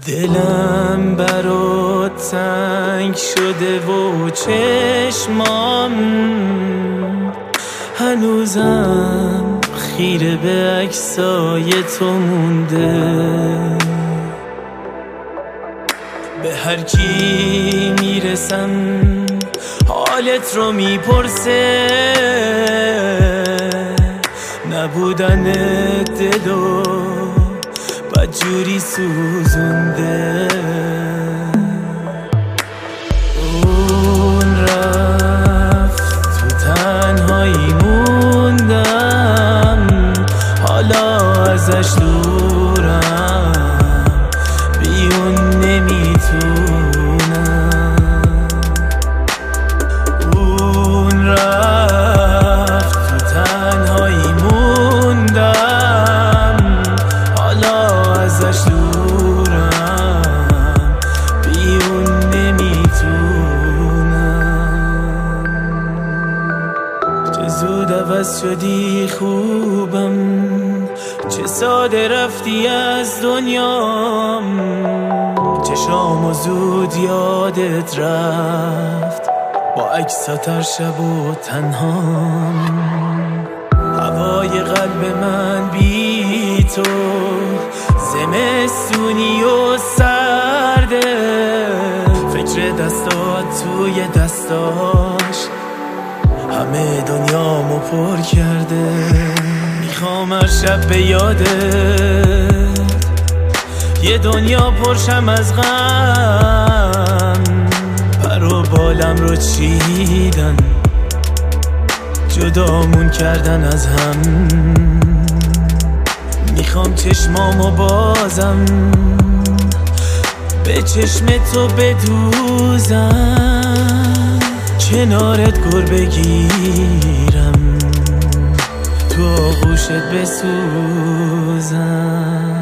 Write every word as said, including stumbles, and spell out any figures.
دلم برات تنگ شده و چشمام هنوزم خیره به عکسای تو مونده. به هر کی میرسم حالت رو میپرسه، نبودن دل و بدجوری سوزونده. اون رفت تو تنهایی موندم، حالا ازش دورم، بیون نمیتونم. اون رفت تو تنهایی موندم، حالا ازش دورم، بیون نمیتونم. چه زود عوض شدی خوبم، چه ساده رفتی از دنیام، چه شام و زود یادت رفت با عکسات هر شب و تنهام. هوای قلب من بی تو زمستونی و سرده، فکر دستات توی دستاش همه دنیامو پر کرده. میخوام هر شب به یادت یه دنیا پرشم از غم، پر و بالم رو چیدن، جدامون کردن از هم. میخوام چشمامو بازم به چشم تو بدوزم، کنارت گر بگیرم، تو آغوشت بسوزم.